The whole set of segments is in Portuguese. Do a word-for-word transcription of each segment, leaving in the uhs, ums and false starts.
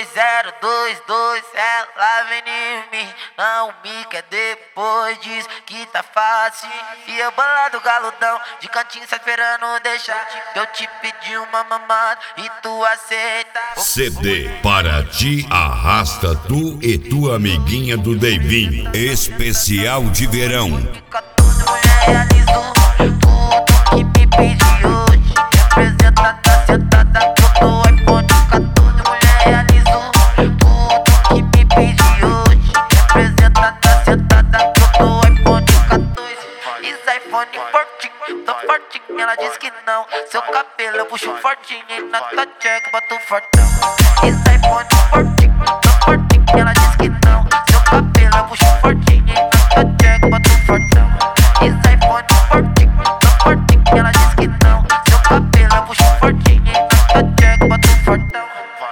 zero dois dois, ela vem em mim, não me quer depois, diz que tá fácil. E eu bolado galudão, de cantinho só esperando deixar. Eu te pedi uma mamada e tu aceita. C D para ti, arrasta tu e tua amiguinha do Deivinho. Especial de verão. Fica tudo, mulher, realizou tudo que me pediu hoje. Representa tá sentada, que eu tô iPhone quatorze, mulher, realizou tudo que me pediu hoje. Representa tá sentada, que eu tô iPhone quatorze. Isso iPhone fortinho, tô fortinho, ela diz que não. Seu cabelo eu puxo fortinho e na tua check boto fortão. Isso iPhone fortinho, tô fortinho, ela diz que não. Seu cabelo eu puxo fortinho e na tua check boto fortão. Isso iPhone fortinho, tô fortinho, ela diz que não. Seu cabelo eu puxo fortinho e na tua check boto fortão.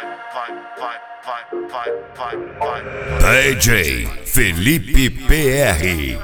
D J Felipe P R.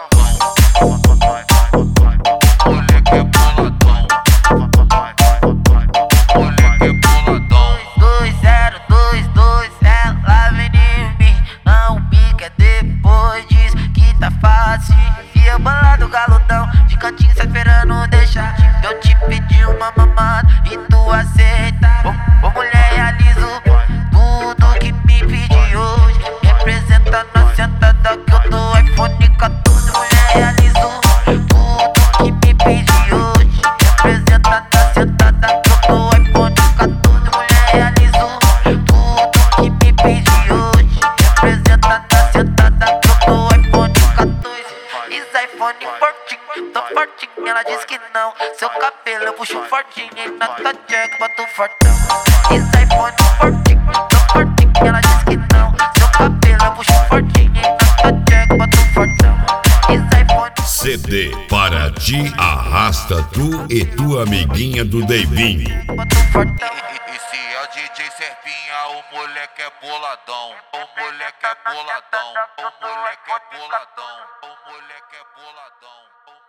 dois zero dois dois, ela vem em mim, não me quer depois, diz que tá fácil. E eu bolado galudão, de cantinho só esperando deixar. Eu te pedi uma mamada e tu aceita. Ô, ô mulher, realizo tudo que me pedi hoje. Representa na sentada, que eu tô iPhone quatorze, mulher, realizo tudo que me pedi hoje. Representa na sentada, que eu tô iPhone quatorze, mulher, realizo tudo que me pedi hoje. Representa na sentada, que eu tô iPhone quatorze. Isso iPhone fortinho, tô fortinho, ela diz que não. Seu cabelo eu puxo fortinho e na tua check boto fortão. Isso iPhone fortinho, tô fortinho, ela diz que não. Seu cabelo eu puxo fortinho e na tua check boto fortão. Isso iPhone C D para ti, arrasta tu e tua amiguinha do Deivinho. boto fortão. E se é o D J Serpinha, o moleque é boladão. O moleque é boladão. O moleque é boladão. O moleque é boladão.